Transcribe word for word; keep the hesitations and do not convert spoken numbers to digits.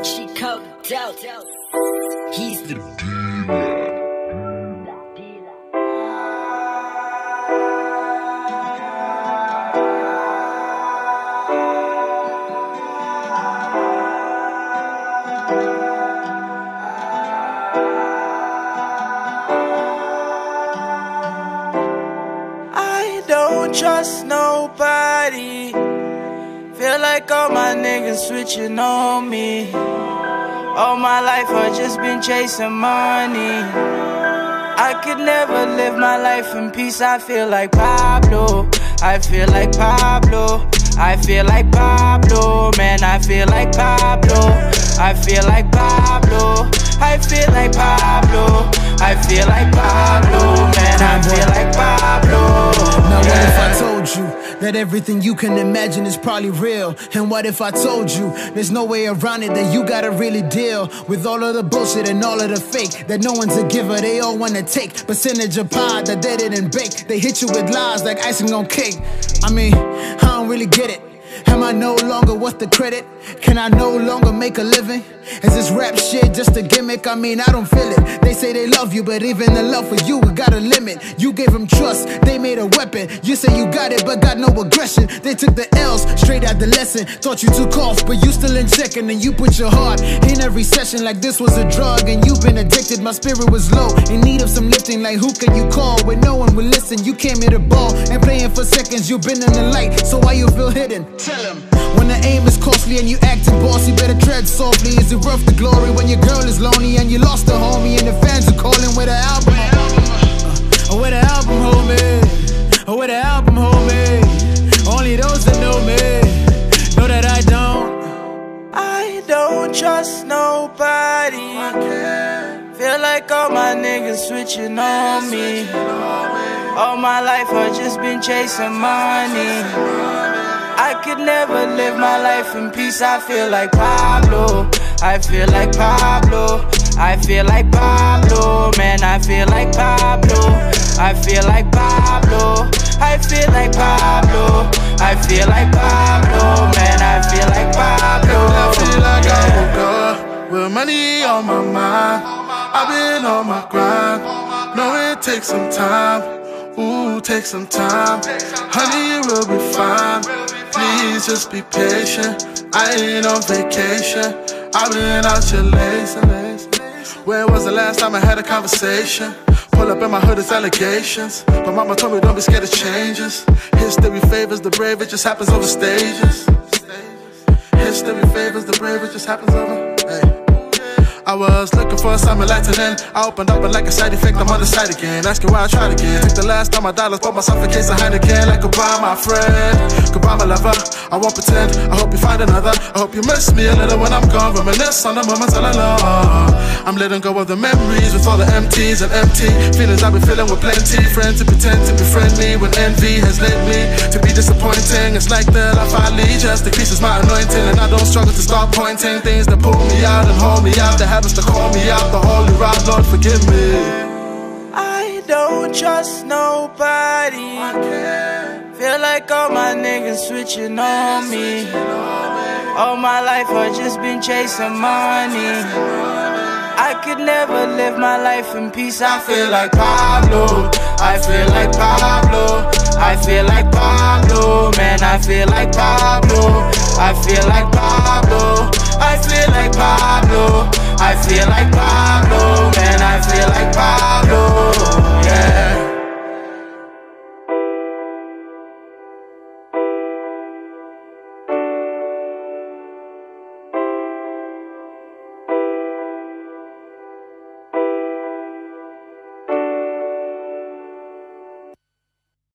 Chico Dope. He's the I don't trust nobody. Feel like all my niggas switching on me. All my life I just been chasing money. I could never live my life in peace. I feel like Pablo. I feel like Pablo. I feel like Pablo. Man, I feel like Pablo. I feel like Pablo. I feel like Pablo. I feel like Pablo. Man, I feel like Pablo. Now what if I told you that everything you can imagine is probably real? And what if I told you there's no way around it, that you gotta really deal with all of the bullshit and all of the fake, that no one's a giver, they all wanna take percentage of pie that they didn't bake. They hit you with lies like icing on cake. I mean, I don't really get it. Am I no longer worth the credit? Can I no longer make a living? Is this rap shit just a gimmick? I mean, I don't feel it. They say they love you, but even the love for you, it got a limit. You gave them trust, they made a weapon. You say you got it, but got no aggression. They took the L's straight out the lesson. Thought you took off, but you still in second. And you put your heart in every session like this was a drug. And you've been addicted, my spirit was low, in need of some lifting. Like who can you call when no one will listen? You came here to ball and playing for seconds. You've been in the light, so why you feel hidden? Tell him. When the aim is costly and you acting bossy, better tread softly. Is it worth the glory when your girl is lonely and you lost a homie and the fans are calling with an album? Uh, with an album, homie. With an album, homie. Only those that know me know that I don't. I don't trust nobody. Feel like all my niggas switching on me. All my life I just been chasing money. I could never live my life in peace. I feel like Pablo. I feel like Pablo. I feel like Pablo. Man, I feel like Pablo. I feel like Pablo. I feel like Pablo. I feel like Pablo. Man, I feel like Pablo. I feel like I woke up with money on my mind. I've been on my grind. Know it takes some time. Ooh, take some time. Honey, you will be fine. Please just be patient. I ain't on vacation. I've been out your lazy. When was the last time I had a conversation? Pull up in my hood, it's allegations. But mama told me don't be scared of changes. History favors the brave, it just happens over stages. History favors the brave, it just happens over. Hey. I was looking for something lightening. I opened up and like a side effect, I'm on the side again. Asking why I tried again. Took the last time my dollars, bought myself a case of Heineken. Like goodbye my friend, goodbye my lover. I won't pretend, I hope you find another. I hope you miss me a little when I'm gone. Reminisce on the moments all alone. I'm letting go of the memories with all the empties and empty feelings I've been feeling with plenty. Friends to pretend to befriend me when envy has led me to be disappointing. It's like that I finally just decreases my anointing. And I don't struggle to start pointing things that pull me out and hold me out. The habits to call me out, the holy route, Lord forgive me. I don't trust nobody. Feel like all my niggas switching on me. All my life I just been chasing money. I could never live my life in peace. I feel like Pablo. I feel like Pablo. I feel like Pablo. Man, I feel like Pablo. I feel like Pablo. I feel like Pablo. I feel like Pablo.